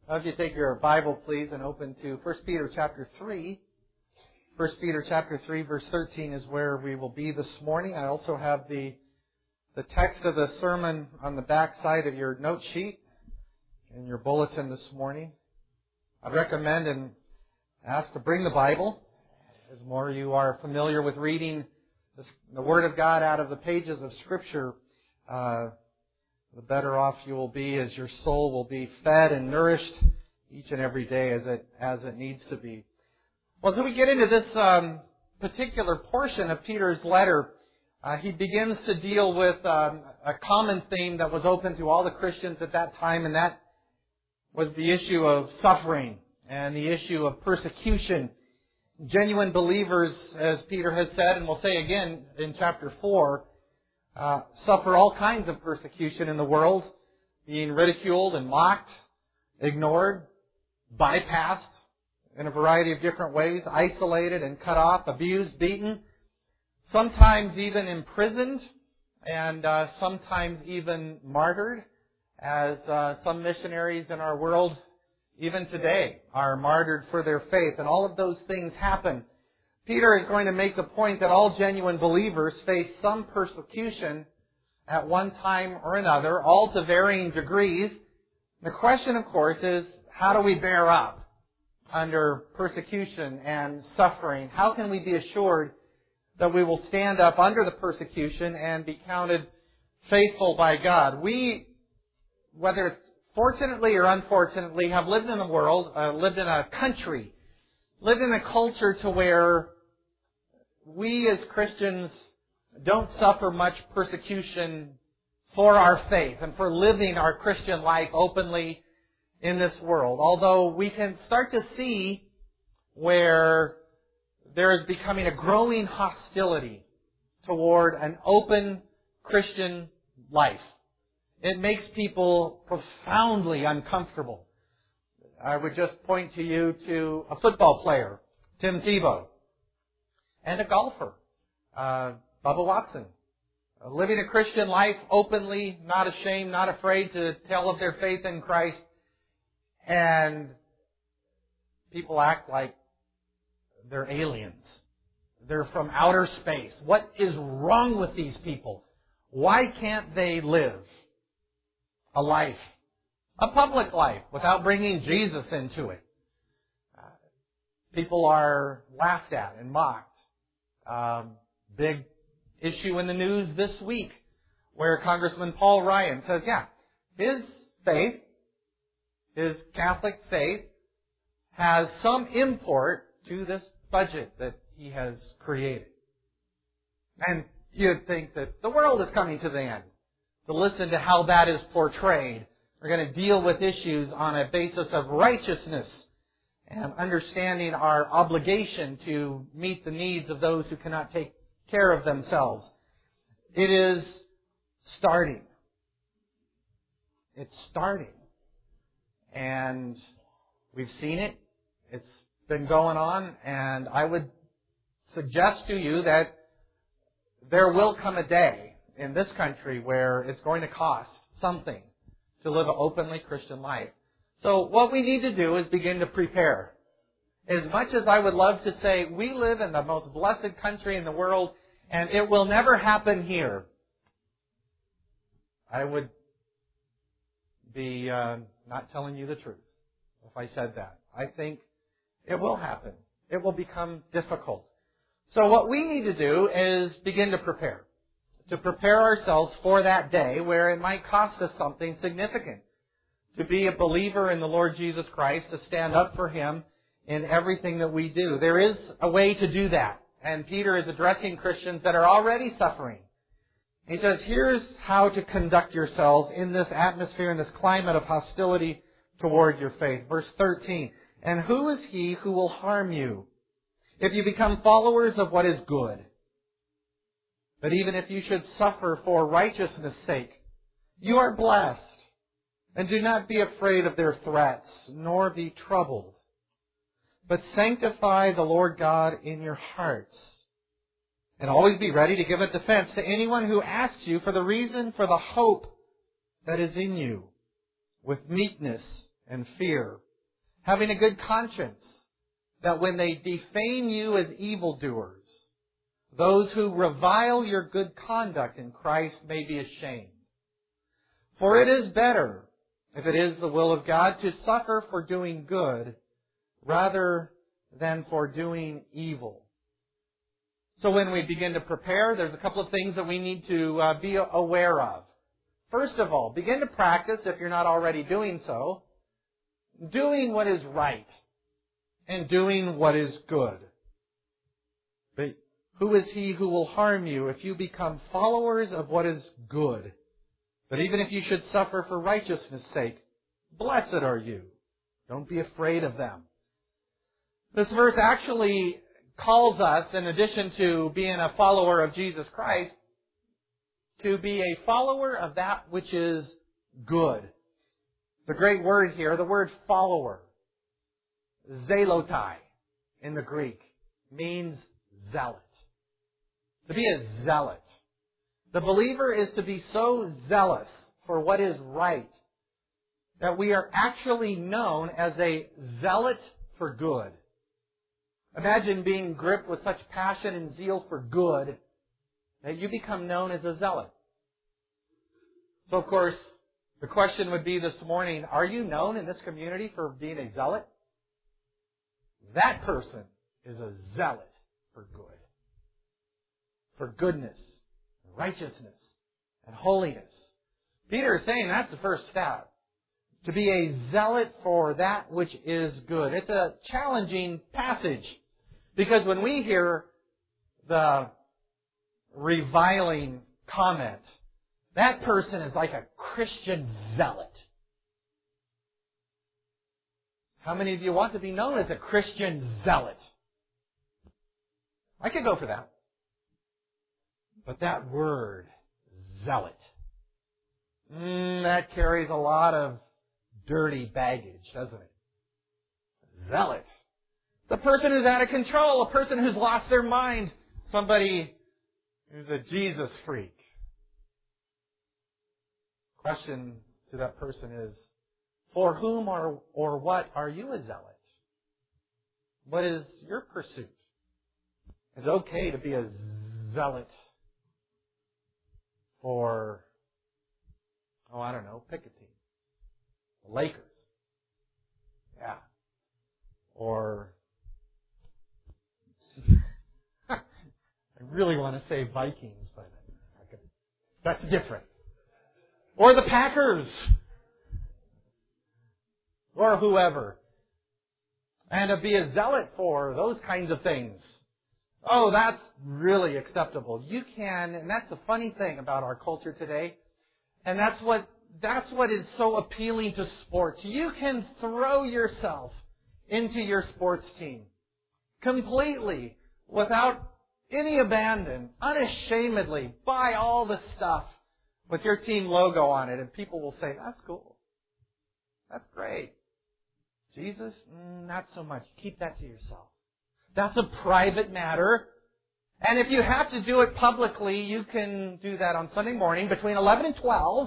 If you take your Bible, please, and open to 1 Peter chapter 3. 1 Peter chapter 3, verse 13 is where we will be this morning. I also have the text of the sermon on the back side of your note sheet in your bulletin this morning. I'd recommend and ask to bring the Bible. As more you are familiar with reading the Word of God out of the pages of Scripture, the better off you will be, as your soul will be fed and nourished each and every day as it needs to be. Well, as we get into this particular portion of Peter's letter, he begins to deal with a common theme that was open to all the Christians at that time, and that was the issue of suffering and the issue of persecution. Genuine believers, as Peter has said, and will say again in chapter 4, suffer all kinds of persecution in the world, being ridiculed and mocked, ignored, bypassed in a variety of different ways, isolated and cut off, abused, beaten, sometimes even imprisoned, and sometimes even martyred, as some missionaries in our world even today are martyred for their faith. And all of those things happen. Peter is going to make the point that all genuine believers face some persecution at one time or another, all to varying degrees. The question, of course, is how do we bear up under persecution and suffering? How can we be assured that we will stand up under the persecution and be counted faithful by God? We, whether it's fortunately or unfortunately, have lived in a world, lived in a country, lived in a culture to where we as Christians don't suffer much persecution for our faith and for living our Christian life openly in this world. Although we can start to see where there is becoming a growing hostility toward an open Christian life. It makes people profoundly uncomfortable. I would just point to you to a football player, Tim Tebow, and a golfer, Bubba Watson, living a Christian life openly, not ashamed, not afraid to tell of their faith in Christ, and people act like they're aliens. They're from outer space. What is wrong with these people? Why can't they live a life, a public life, without bringing Jesus into it? People are laughed at and mocked. Big issue in the news this week where Congressman Paul Ryan says, his faith, his Catholic faith, has some import to this budget that he has created. And you'd think that the world is coming to the end. To listen to how that is portrayed. We're going to deal with issues on a basis of righteousness and understanding our obligation to meet the needs of those who cannot take care of themselves. It is starting. It's starting. And we've seen it. It's been going on. And I would suggest to you that there will come a day in this country where it's going to cost something to live an openly Christian life. So what we need to do is begin to prepare. As much as I would love to say we live in the most blessed country in the world and it will never happen here, I would be not telling you the truth if I said that. I think it will happen. It will become difficult. So what we need to do is begin to prepare. To prepare ourselves for that day where it might cost us something significant. To be a believer in the Lord Jesus Christ, to stand up for Him in everything that we do. There is a way to do that. And Peter is addressing Christians that are already suffering. He says, here's how to conduct yourselves in this atmosphere, in this climate of hostility toward your faith. Verse 13, and who is he who will harm you if you become followers of what is good? But even if you should suffer for righteousness' sake, you are blessed. And do not be afraid of their threats, nor be troubled. But sanctify the Lord God in your hearts. And always be ready to give a defense to anyone who asks you for the reason for the hope that is in you, with meekness and fear. Having a good conscience, that when they defame you as evildoers, those who revile your good conduct in Christ may be ashamed. For it is better, if it is the will of God, to suffer for doing good rather than for doing evil. So when we begin to prepare, there's a couple of things that we need to be aware of. First of all, begin to practice, if you're not already doing so, doing what is right and doing what is good. But who is he who will harm you if you become followers of what is good? But even if you should suffer for righteousness' sake, blessed are you. Don't be afraid of them. This verse actually calls us, in addition to being a follower of Jesus Christ, to be a follower of that which is good. The great word here, the word follower, zelotai in the Greek, means zealot. To be a zealot. The believer is to be so zealous for what is right that we are actually known as a zealot for good. Imagine being gripped with such passion and zeal for good that you become known as a zealot. So, of course, the question would be this morning, are you known in this community for being a zealot? That person is a zealot for good. For goodness, and righteousness, and holiness. Peter is saying that's the first step. To be a zealot for that which is good. It's a challenging passage. Because when we hear the reviling comment, that person is like a Christian zealot. How many of you want to be known as a Christian zealot? I could go for that. But that word, zealot, that carries a lot of dirty baggage, doesn't it? Zealot. The person who's out of control, a person who's lost their mind, somebody who's a Jesus freak. Question to that person is, for whom or what are you a zealot? What is your pursuit? It's okay to be a zealot for, pick a team. The Lakers. Yeah. Or, I really want to say Vikings, but that's different. Or the Packers. Or whoever. And to be a zealot for those kinds of things. Oh, that's really acceptable. You can, and that's the funny thing about our culture today, and that's what is so appealing to sports. You can throw yourself into your sports team completely, without any abandon, unashamedly, buy all the stuff with your team logo on it, and people will say, that's cool. That's great. Jesus, not so much. Keep that to yourself. That's a private matter. And if you have to do it publicly, you can do that on Sunday morning between 11 and 12.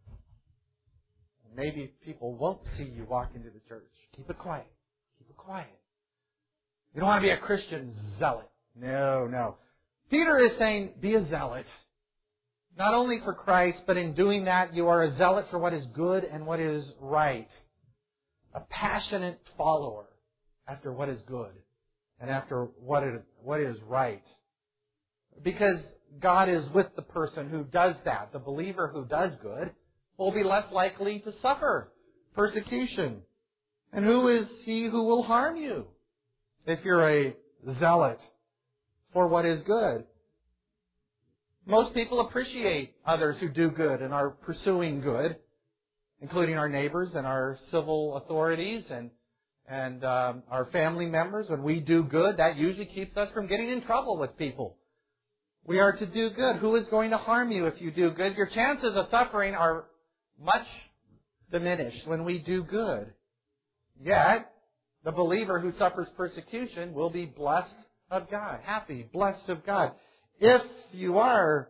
Maybe people won't see you walk into the church. Keep it quiet. Keep it quiet. You don't want to be a Christian zealot. No. Peter is saying, be a zealot. Not only for Christ, but in doing that, you are a zealot for what is good and what is right. A passionate follower after what is good and after what is right. Because God is with the person who does that. The believer who does good will be less likely to suffer persecution. And who is he who will harm you if you're a zealot for what is good? Most people appreciate others who do good and are pursuing good, including our neighbors and our civil authorities and our family members. When we do good, that usually keeps us from getting in trouble with people. We are to do good. Who is going to harm you if you do good? Your chances of suffering are much diminished when we do good. Yet, the believer who suffers persecution will be blessed of God. Happy, blessed of God. If you are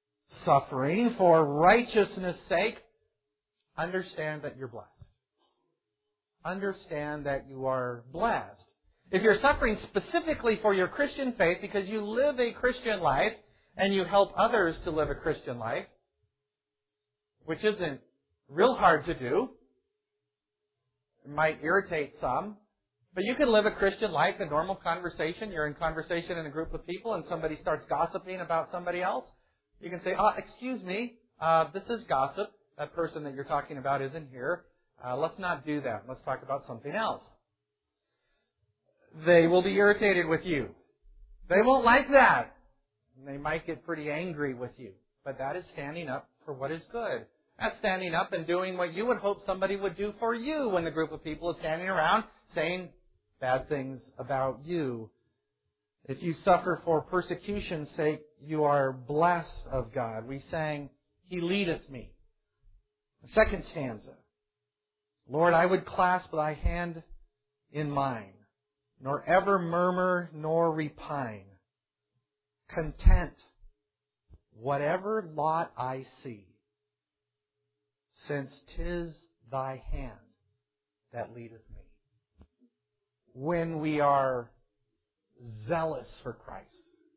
suffering for righteousness' sake, understand that you're blessed. understand that you are blessed. If you're suffering specifically for your Christian faith because you live a Christian life and you help others to live a Christian life, which isn't real hard to do, it might irritate some, but you can live a Christian life in normal conversation. You're in conversation in a group of people and somebody starts gossiping about somebody else. You can say, excuse me, this is gossip. That person that you're talking about isn't here. Let's not do that. Let's talk about something else. They will be irritated with you. They won't like that. They might get pretty angry with you. But that is standing up for what is good. That's standing up and doing what you would hope somebody would do for you when the group of people is standing around saying bad things about you. If you suffer for persecution's sake, you are blessed of God. We sang, He leadeth me. The second stanza. Lord, I would clasp thy hand in mine, nor ever murmur nor repine. Content, whatever lot I see, since 'tis thy hand that leadeth me. When we are zealous for Christ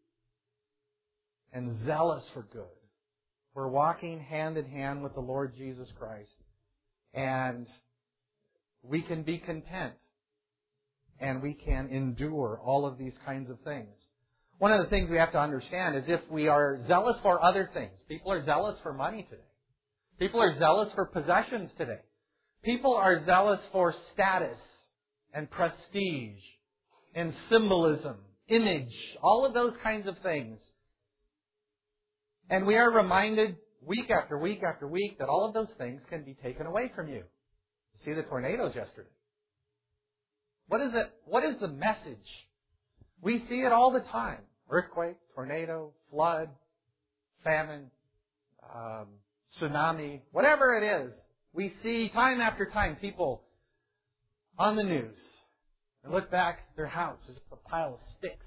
and zealous for good, we're walking hand in hand with the Lord Jesus Christ, and we can be content and we can endure all of these kinds of things. One of the things we have to understand is if we are zealous for other things, people are zealous for money today. People are zealous for possessions today. People are zealous for status and prestige and symbolism, image, all of those kinds of things. And we are reminded week after week after week that all of those things can be taken away from you. See the tornadoes yesterday. What is it? What is the message? We see it all the time. Earthquake, tornado, flood, famine, tsunami, whatever it is. We see time after time people on the news. And look back, their house is just a pile of sticks.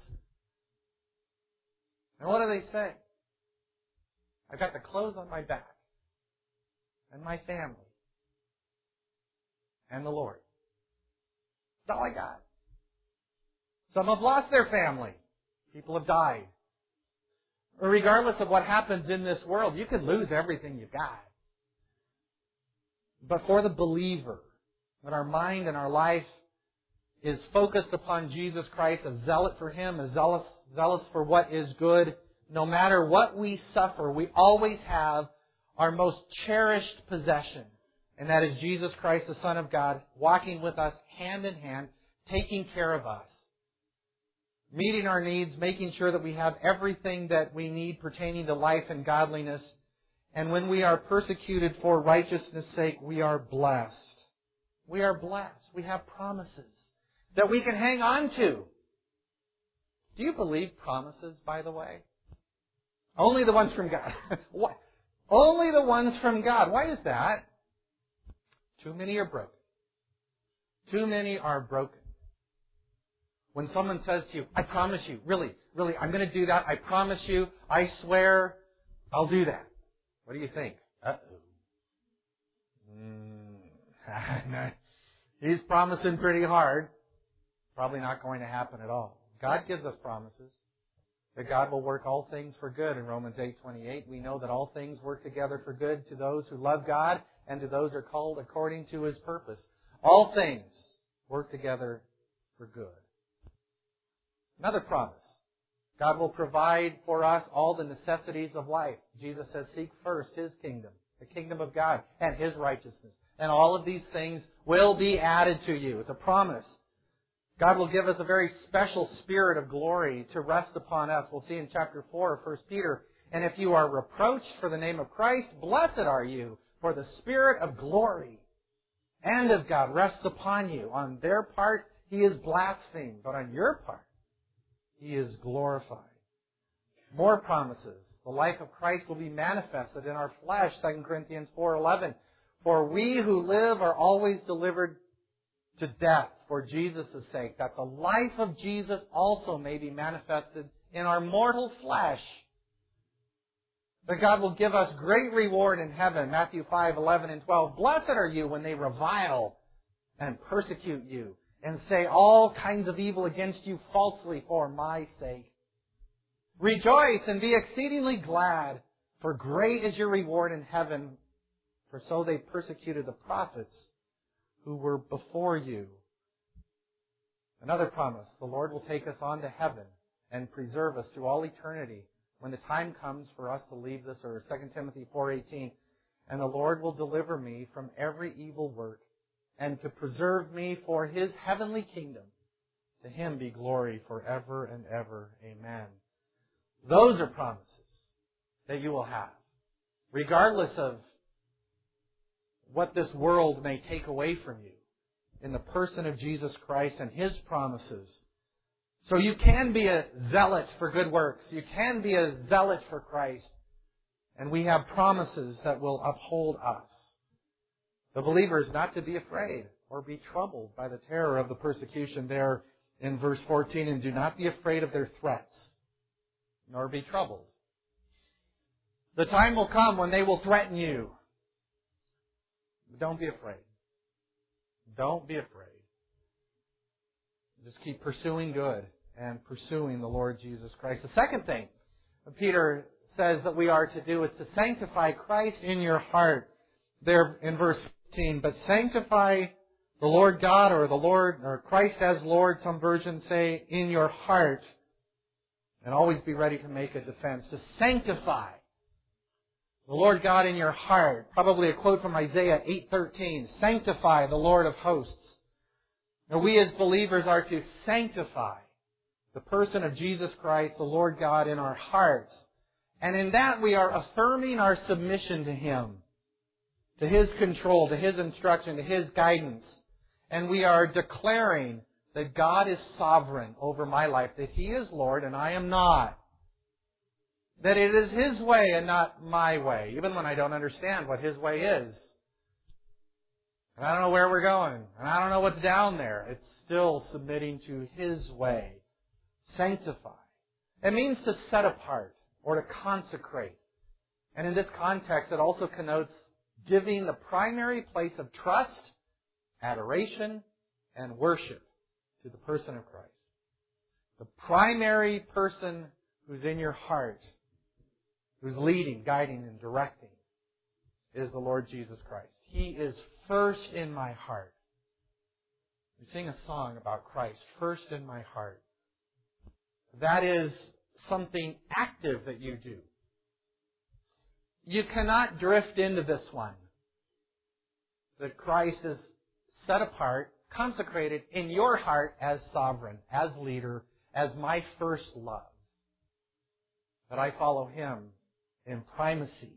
And what do they say? I've got the clothes on my back, and my family, and the Lord. That's all I got. Some have lost their family. People have died. Or regardless of what happens in this world, you could lose everything you've got. But for the believer, when our mind and our life is focused upon Jesus Christ, a zealot for Him, a zealous for what is good, no matter what we suffer, we always have our most cherished possession. And that is Jesus Christ, the Son of God, walking with us hand in hand, taking care of us, meeting our needs, making sure that we have everything that we need pertaining to life and godliness. And when we are persecuted for righteousness' sake, we are blessed. We are blessed. We have promises that we can hang on to. Do you believe promises, by the way? Only the ones from God. What? Only the ones from God. Why is that? Too many are broken. Too many are broken. When someone says to you, I promise you, really, I'm going to do that. I promise you, I swear, I'll do that. What do you think? He's promising pretty hard. Probably not going to happen at all. God gives us promises that God will work all things for good. In Romans 8:28, we know that all things work together for good to those who love God and to those who are called according to His purpose. All things work together for good. Another promise. God will provide for us all the necessities of life. Jesus says, seek first His kingdom, the kingdom of God, and His righteousness. And all of these things will be added to you. It's a promise. God will give us a very special spirit of glory to rest upon us. We'll see in chapter 4 of 1 Peter. And if you are reproached for the name of Christ, blessed are you, for the spirit of glory and of God rests upon you. On their part, He is blasphemed, but on your part, He is glorified. More promises. The life of Christ will be manifested in our flesh, 2 Corinthians 4:11. For we who live are always delivered to death for Jesus' sake, that the life of Jesus also may be manifested in our mortal flesh. That God will give us great reward in heaven. Matthew 5:11 and 12. Blessed are you when they revile and persecute you and say all kinds of evil against you falsely for my sake. Rejoice and be exceedingly glad, for great is your reward in heaven, for so they persecuted the prophets who were before you. Another promise, the Lord will take us on to heaven and preserve us through all eternity when the time comes for us to leave this earth. 2 Timothy 4:18, and the Lord will deliver me from every evil work and to preserve me for His heavenly kingdom. To Him be glory forever and ever. Amen. Those are promises that you will have, regardless of what this world may take away from you, in the person of Jesus Christ and His promises. So you can be a zealot for good works. You can be a zealot for Christ. And we have promises that will uphold us. The believer is not to be afraid or be troubled by the terror of the persecution there in verse 14. And do not be afraid of their threats, nor be troubled. The time will come when they will threaten you. Don't be afraid. Don't be afraid. Just keep pursuing good and pursuing the Lord Jesus Christ. The second thing Peter says that we are to do is to sanctify Christ in your heart. There in verse 15, but sanctify the Lord God or Christ as Lord, some versions say, in your heart. And always be ready to make a defense. To sanctify the Lord God in your heart. Probably a quote from Isaiah 8:13. Sanctify the Lord of hosts. Now we as believers are to sanctify the person of Jesus Christ, the Lord God, in our hearts. And in that we are affirming our submission to Him, to His control, to His instruction, to His guidance. And we are declaring that God is sovereign over my life, that He is Lord and I am not. That it is His way and not my way, even when I don't understand what His way is. And I don't know where we're going, and I don't know what's down there. It's still submitting to His way. Sanctify. It means to set apart or to consecrate. And in this context, it also connotes giving the primary place of trust, adoration, and worship to the person of Christ. The primary person who's in your heart, who's leading, guiding, and directing, is the Lord Jesus Christ. He is first in my heart. We sing a song about Christ, first in my heart. That is something active that you do. You cannot drift into this one. That Christ is set apart, consecrated in your heart as sovereign, as leader, as my first love. That I follow Him in primacy.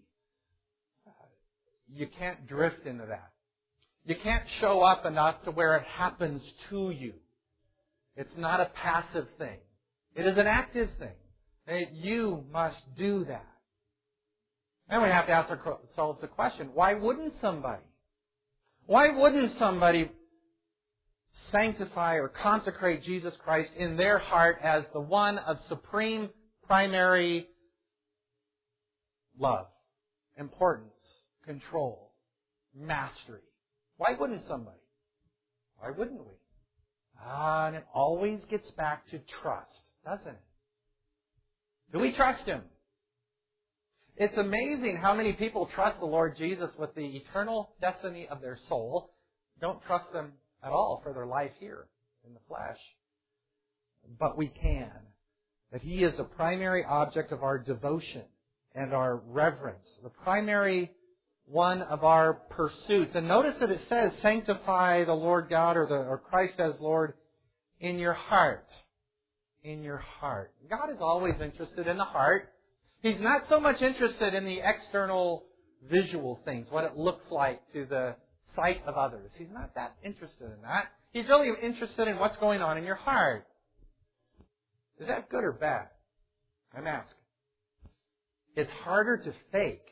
You can't drift into that. You can't show up enough to where it happens to you. It's not a passive thing. It is an active thing. You must do that. And we have to ask ourselves the question, why wouldn't somebody sanctify or consecrate Jesus Christ in their heart as the one of supreme, primary love, importance, control, mastery? Why wouldn't somebody? Why wouldn't we? And it always gets back to trust, doesn't it? Do we trust Him? It's amazing how many people trust the Lord Jesus with the eternal destiny of their soul, don't trust Him at all for their life here in the flesh. But we can. That He is the primary object of our devotion and our reverence, the primary one of our pursuits. And notice that it says, sanctify the Lord God or Christ as Lord in your heart. In your heart. God is always interested in the heart. He's not so much interested in the external visual things, what it looks like to the sight of others. He's not that interested in that. He's really interested in what's going on in your heart. Is that good or bad? I'm asking. It's harder to fake.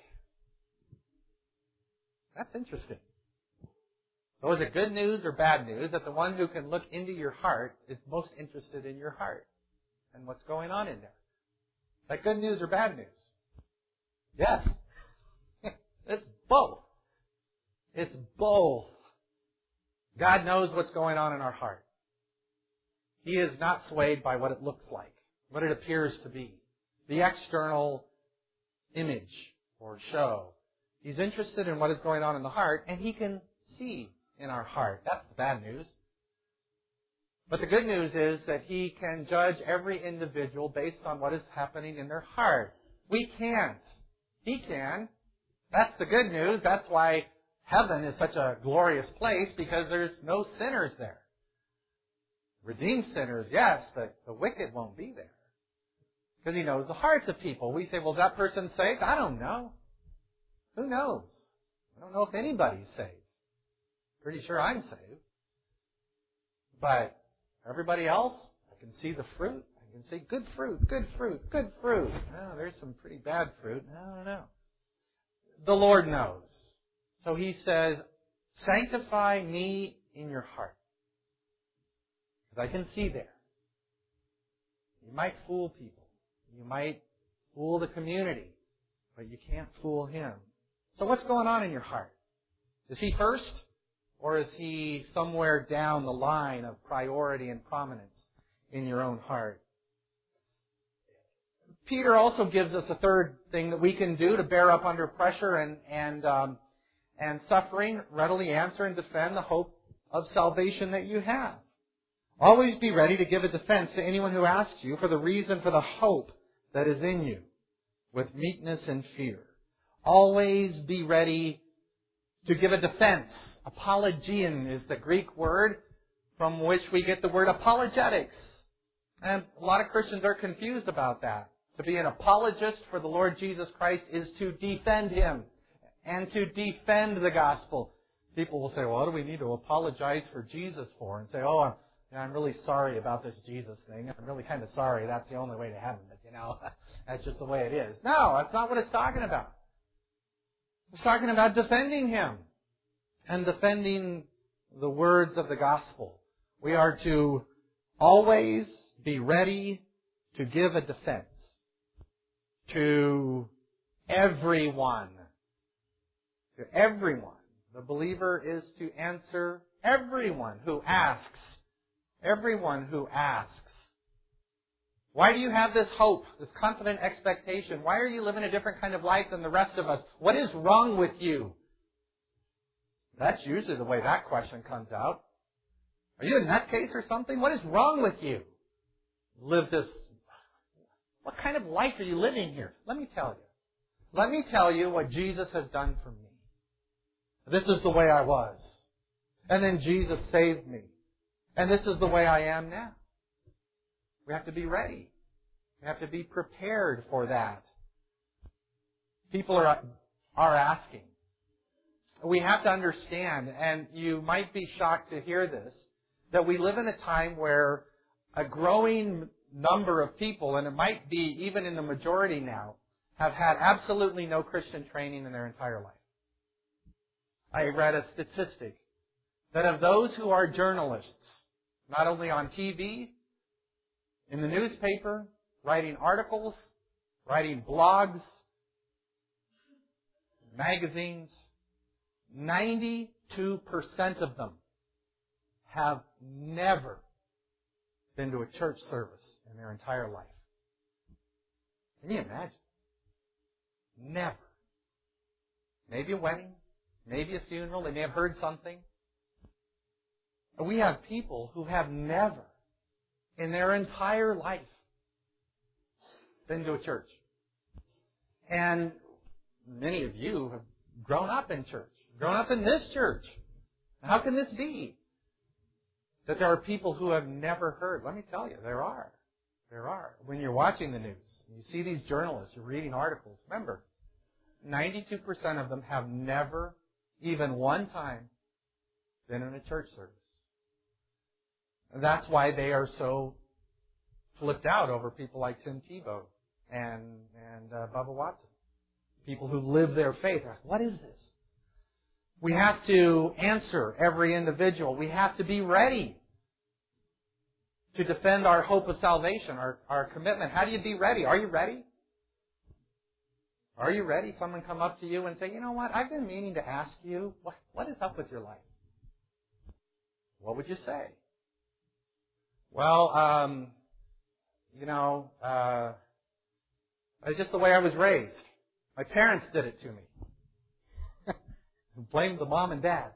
That's interesting. So is it good news or bad news that the one who can look into your heart is most interested in your heart and what's going on in there? Is that good news or bad news? Yes. It's both. It's both. God knows what's going on in our heart. He is not swayed by what it looks like, what it appears to be, the external image or show. He's interested in what is going on in the heart, and He can see in our heart. That's the bad news. But the good news is that He can judge every individual based on what is happening in their heart. We can't. He can. That's the good news. That's why heaven is such a glorious place, because there's no sinners there. Redeemed sinners, yes, but the wicked won't be there. Because He knows the hearts of people. We say, well, is that person saved? I don't know. Who knows? I don't know if anybody's saved. Pretty sure I'm saved. But everybody else, I can see the fruit. I can see good fruit, good fruit, good fruit. Oh, there's some pretty bad fruit. I don't know. The Lord knows. So He says, sanctify me in your heart. Because I can see there. You might fool people. You might fool the community. But you can't fool Him. So what's going on in your heart? Is He first? Or is He somewhere down the line of priority and prominence in your own heart? Peter also gives us a third thing that we can do to bear up under pressure and suffering. Readily answer and defend the hope of salvation that you have. Always be ready to give a defense to anyone who asks you for the reason for the hope that is in you, with meekness and fear. Always be ready to give a defense. Apologian is the Greek word from which we get the word apologetics. And a lot of Christians are confused about that. To be an apologist for the Lord Jesus Christ is to defend Him and to defend the gospel. People will say, well, what do we need to apologize for Jesus for? And say, oh, I'm really sorry about this Jesus thing. I'm really kind of sorry. That's the only way to heaven. But, that's just the way it is. No, that's not what it's talking about. It's talking about defending Him and defending the words of the gospel. We are to always be ready to give a defense to everyone. To everyone. The believer is to answer everyone who asks. Everyone who asks. Why do you have this hope, this confident expectation? Why are you living a different kind of life than the rest of us? What is wrong with you? That's usually the way that question comes out. Are you a nutcase or something? What is wrong with you? Live this. What kind of life are you living here? Let me tell you. Let me tell you what Jesus has done for me. This is the way I was. And then Jesus saved me. And this is the way I am now. We have to be ready. We have to be prepared for that. People are asking. We have to understand, and you might be shocked to hear this, that we live in a time where a growing number of people, and it might be even in the majority now, have had absolutely no Christian training in their entire life. I read a statistic that of those who are journalists, not only on TV, in the newspaper, writing articles, writing blogs, magazines, 92% of them have never been to a church service in their entire life. Can you imagine? Never. Maybe a wedding, maybe a funeral, they may have heard something. We have people who have never in their entire life been to a church. And many of you have grown up in church, grown up in this church. How can this be? That there are people who have never heard. Let me tell you, there are. There are. When you're watching the news, you see these journalists, you're reading articles. Remember, 92% of them have never, even one time, been in a church service. And that's why they are so flipped out over people like Tim Tebow and Bubba Watson. People who live their faith. What is this? We have to answer every individual. We have to be ready to defend our hope of salvation, our commitment. How do you be ready? Are you ready? Are you ready? Someone come up to you and say, you know what? I've been meaning to ask you, what is up with your life? what would you say? Well, it's just the way I was raised. My parents did it to me. Blame the mom and dad.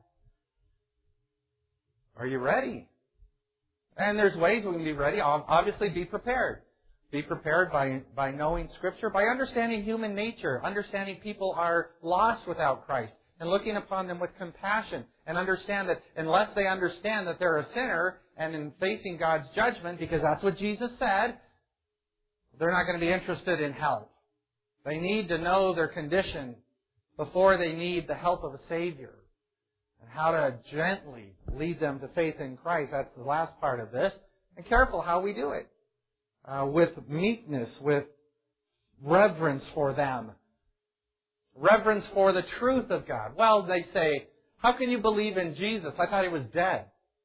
Are you ready? And there's ways we can be ready. Obviously, be prepared. Be prepared by knowing Scripture, by understanding human nature, understanding people are lost without Christ, and looking upon them with compassion, and understand that unless they understand that they're a sinner, and in facing God's judgment, because that's what Jesus said, they're not going to be interested in help. They need to know their condition before they need the help of a Savior. And how to gently lead them to faith in Christ. That's the last part of this. And careful how we do it. With meekness, with reverence for them. Reverence for the truth of God. Well, they say, how can you believe in Jesus? I thought He was dead.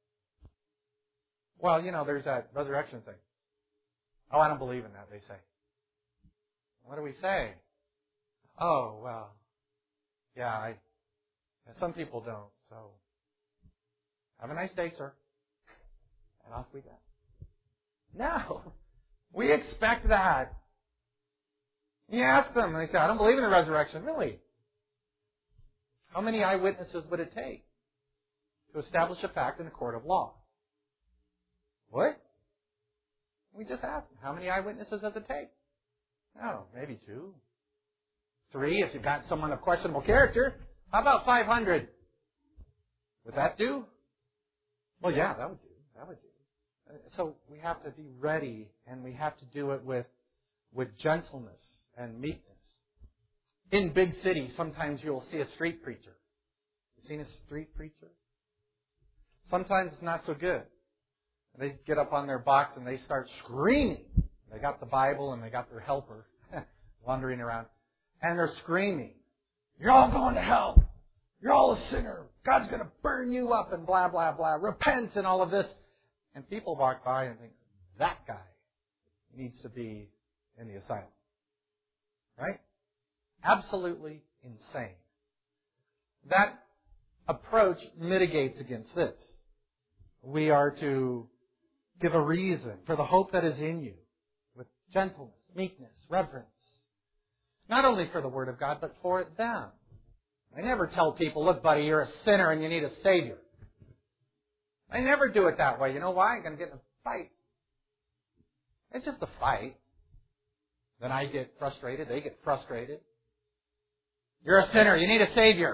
Well, there's that resurrection thing. Oh, I don't believe in that, they say. What do we say? Oh, well, yeah, some people don't, so have a nice day, sir. And off we go. No, we expect that. You ask them, and they say, I don't believe in the resurrection. Really? How many eyewitnesses would it take to establish a fact in a court of law? What? We just asked them, how many eyewitnesses does it take? Oh, maybe 2. 3, if you've got someone of questionable character. How about 500? Would that do? Well, yeah, that would do. That would do. So we have to be ready, and we have to do it with gentleness and meekness. In big cities, sometimes you'll see a street preacher. You seen a street preacher? Sometimes it's not so good. They get up on their box and they start screaming. They got the Bible and they got their helper wandering around. And they're screaming, you're all going to hell. You're all a sinner. God's going to burn you up and blah, blah, blah. Repent and all of this. And people walk by and think, that guy needs to be in the asylum. Right? Absolutely insane. That approach mitigates against this. We are to give a reason for the hope that is in you with gentleness, meekness, reverence. Not only for the Word of God, but for them. I never tell people, look, buddy, you're a sinner and you need a Savior. I never do it that way. You know why? I'm going to get in a fight. It's just a fight. Then I get frustrated. They get frustrated. You're a sinner. You need a Savior.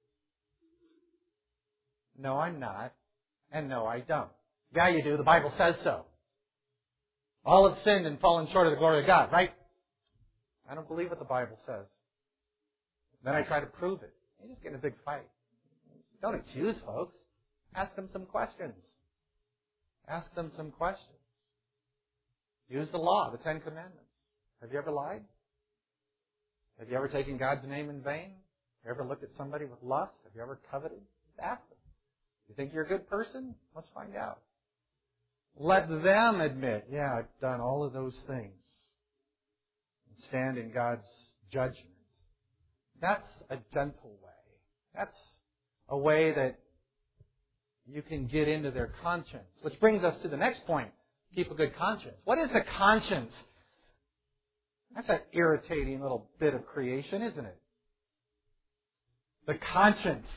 No, I'm not. And no, I don't. Yeah, you do. The Bible says so. All have sinned and fallen short of the glory of God, right? I don't believe what the Bible says. Then I try to prove it. You just get in a big fight. Don't accuse folks. Ask them some questions. Ask them some questions. Use the law, the 10 Commandments. Have you ever lied? Have you ever taken God's name in vain? Have you ever looked at somebody with lust? Have you ever coveted? Just ask them. You think you're a good person? Let's find out. Let them admit, yeah, I've done all of those things. And stand in God's judgment. That's a gentle way. That's a way that you can get into their conscience. Which brings us to the next point. Keep a good conscience. What is a conscience? That's an irritating little bit of creation, isn't it? The conscience.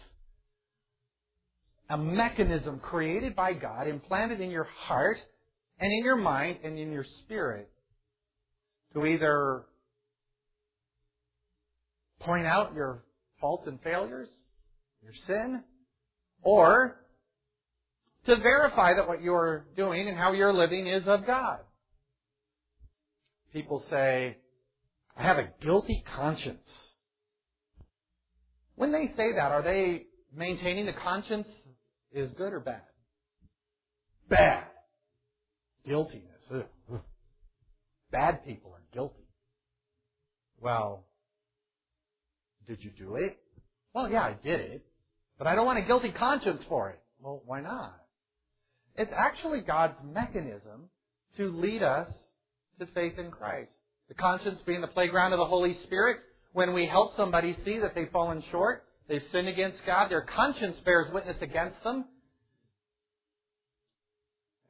A mechanism created by God, implanted in your heart and in your mind and in your spirit to either point out your faults and failures, your sin, or to verify that what you're doing and how you're living is of God. People say, I have a guilty conscience. When they say that, are they maintaining the conscience is good or bad? Bad. Guiltiness. Ugh. Bad people are guilty. Well, did you do it? Well, yeah, I did it. But I don't want a guilty conscience for it. Well, why not? It's actually God's mechanism to lead us to faith in Christ. The conscience being the playground of the Holy Spirit. When we help somebody see that they've fallen short, they've sinned against God, their conscience bears witness against them.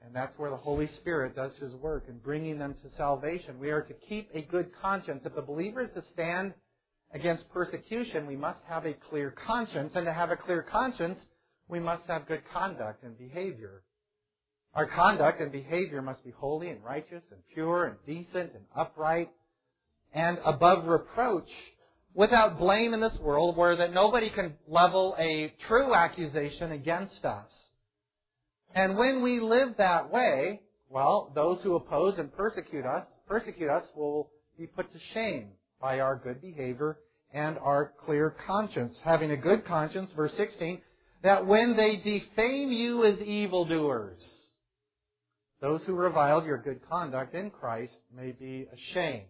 And that's where the Holy Spirit does His work in bringing them to salvation. We are to keep a good conscience. If the believer is to stand against persecution, we must have a clear conscience. And to have a clear conscience, we must have good conduct and behavior. Our conduct and behavior must be holy and righteous and pure and decent and upright and above reproach, without blame in this world, where that nobody can level a true accusation against us. And when we live that way, well, those who oppose and persecute us will be put to shame by our good behavior and our clear conscience. Having a good conscience, verse 16, that when they defame you as evildoers, those who reviled your good conduct in Christ may be ashamed.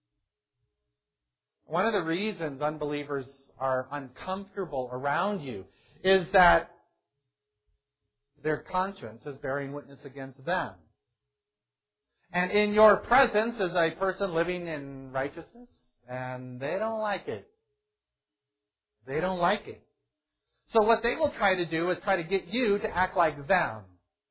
One of the reasons unbelievers are uncomfortable around you is that their conscience is bearing witness against them. And in your presence is a person living in righteousness, and they don't like it. They don't like it. So what they will try to do is try to get you to act like them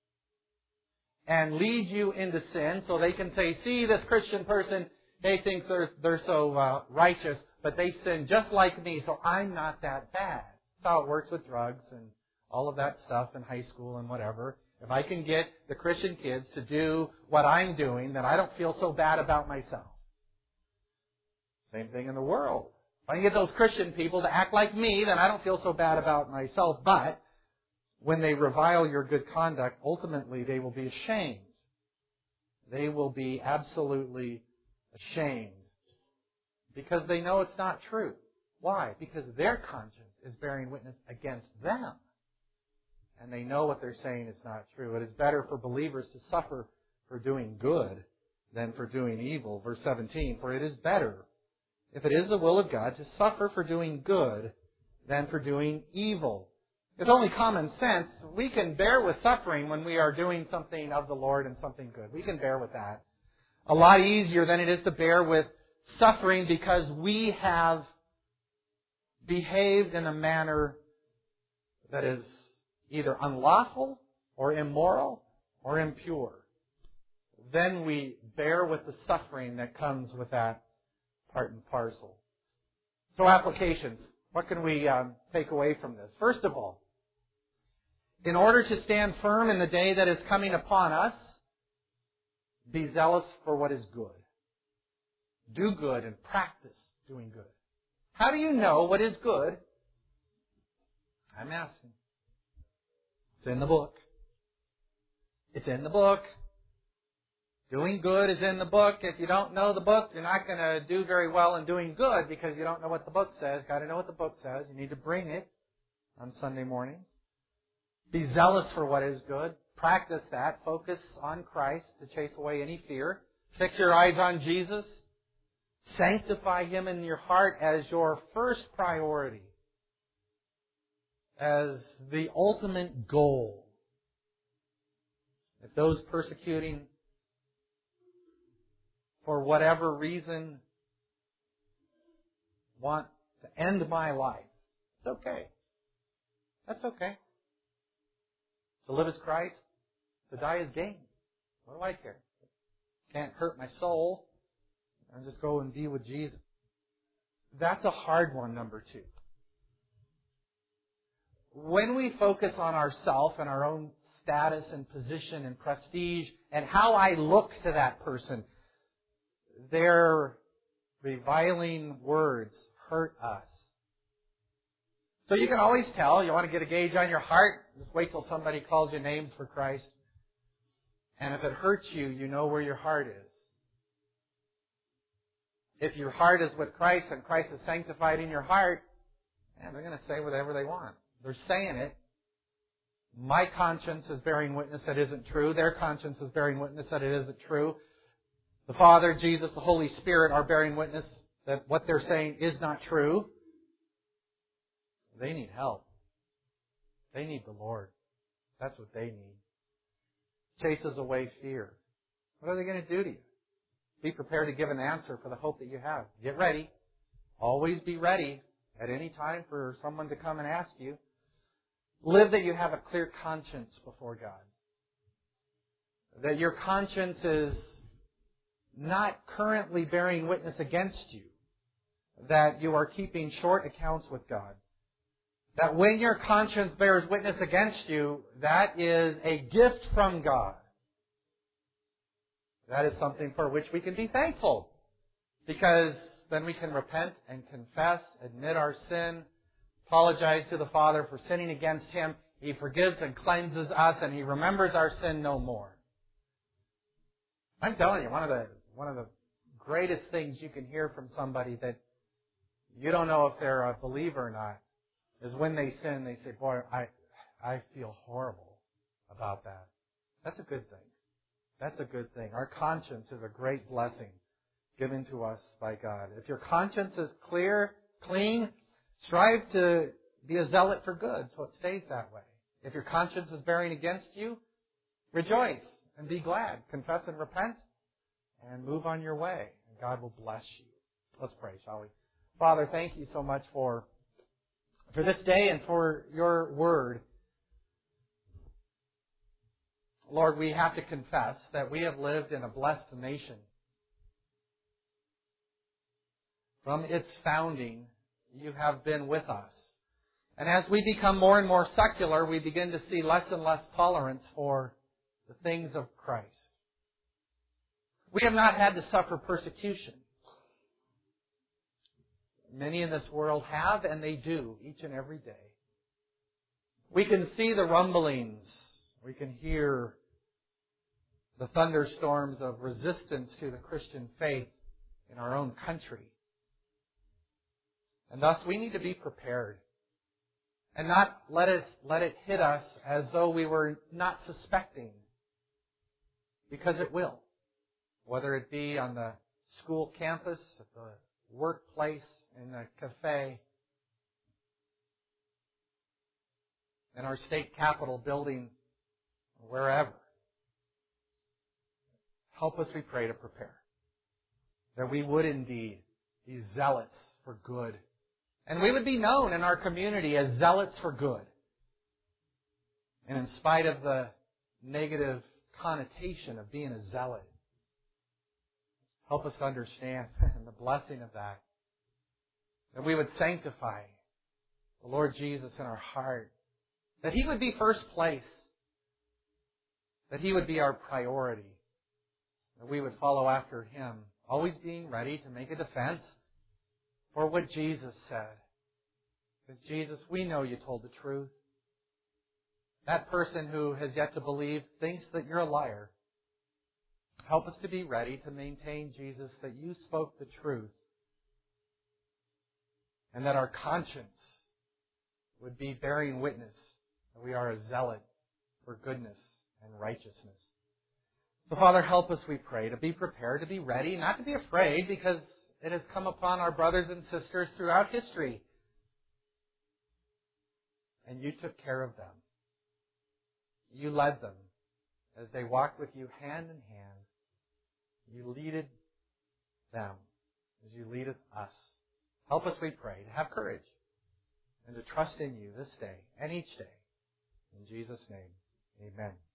and lead you into sin so they can say, see, this Christian person, they think they're so righteous, but they sin just like me, so I'm not that bad. That's how it works with drugs and all of that stuff in high school and whatever. If I can get the Christian kids to do what I'm doing, then I don't feel so bad about myself. Same thing in the world. If I can get those Christian people to act like me, then I don't feel so bad about myself. But when they revile your good conduct, ultimately they will be ashamed. They will be absolutely ashamed because they know it's not true. Why? Because their conscience is bearing witness against them. And they know what they're saying is not true. It is better for believers to suffer for doing good than for doing evil. Verse 17, for it is better, if it is the will of God, to suffer for doing good than for doing evil. It's only common sense. We can bear with suffering when we are doing something of the Lord and something good. We can bear with that. A lot easier than it is to bear with suffering because we have behaved in a manner that is either unlawful or immoral or impure. Then we bear with the suffering that comes with that part and parcel. So applications. What can we take away from this? First of all, in order to stand firm in the day that is coming upon us, be zealous for what is good. Do good and practice doing good. How do you know what is good? I'm asking. It's in the book. It's in the book. Doing good is in the book. If you don't know the book, you're not going to do very well in doing good because you don't know what the book says. Got to know what the book says. You need to bring it on Sunday morning. Be zealous for what is good. Practice that. Focus on Christ to chase away any fear. Fix your eyes on Jesus. Sanctify Him in your heart as your first priority. As the ultimate goal. If those persecuting for whatever reason want to end my life, it's okay. That's okay. To live as Christ, to die as gain. What do I care? Can't hurt my soul. I'll just go and be with Jesus. That's a hard one, number two. When we focus on ourselves and our own status and position and prestige and how I look to that person, their reviling words hurt us. So you can always tell, you want to get a gauge on your heart, just wait till somebody calls you names for Christ. And if it hurts you, you know where your heart is. If your heart is with Christ and Christ is sanctified in your heart, man, they're going to say whatever they want. They're saying it. My conscience is bearing witness that it isn't true. Their conscience is bearing witness that it isn't true. The Father, Jesus, the Holy Spirit are bearing witness that what they're saying is not true. They need help. They need the Lord. That's what they need. Chases away fear. What are they going to do to you? Be prepared to give an answer for the hope that you have. Get ready. Always be ready at any time for someone to come and ask you. Live that you have a clear conscience before God. that your conscience is not currently bearing witness against you, that you are keeping short accounts with God. That when your conscience bears witness against you, that is a gift from God. That is something for which we can be thankful, because then we can repent and confess, admit our sin, apologize to the Father for sinning against Him. He forgives and cleanses us, and He remembers our sin no more. I'm telling you, one of the greatest things you can hear from somebody that you don't know if they're a believer or not is when they sin, they say, "Boy, I feel horrible about that." That's a good thing. That's a good thing. Our conscience is a great blessing given to us by God. If your conscience is clear, clean, strive to be a zealot for good so it stays that way. If your conscience is bearing against you, rejoice and be glad. Confess and repent and move on your way. And God will bless you. Let's pray, shall we? Father, thank you so much for this day and for your word. Lord, we have to confess that we have lived in a blessed nation. From its founding, you have been with us. And as we become more and more secular, we begin to see less and less tolerance for the things of Christ. We have not had to suffer persecution. Many in this world have, and they do, each and every day. We can see the rumblings. We can hear the thunderstorms of resistance to the Christian faith in our own country. And thus we need to be prepared and not let it hit us as though we were not suspecting, because it will. Whether it be on the school campus, at the workplace, in the cafe, in our state capitol building, wherever. Help us, we pray, to prepare. That we would indeed be zealots for good. And we would be known in our community as zealots for good. And in spite of the negative connotation of being a zealot, help us to understand the blessing of that. That we would sanctify the Lord Jesus in our heart. That He would be first place. That He would be our priority. That we would follow after Him, always being ready to make a defense for what Jesus said. Because Jesus, we know you told the truth. That person who has yet to believe thinks that you're a liar. Help us to be ready to maintain, Jesus, that you spoke the truth. And that our conscience would be bearing witness that we are a zealot for goodness and righteousness. So, Father, help us, we pray, to be prepared, to be ready, not to be afraid, because it has come upon our brothers and sisters throughout history. And you took care of them. You led them as they walked with you hand in hand. You leaded them as you leadeth us. Help us, we pray, to have courage and to trust in you this day and each day. In Jesus' name, amen.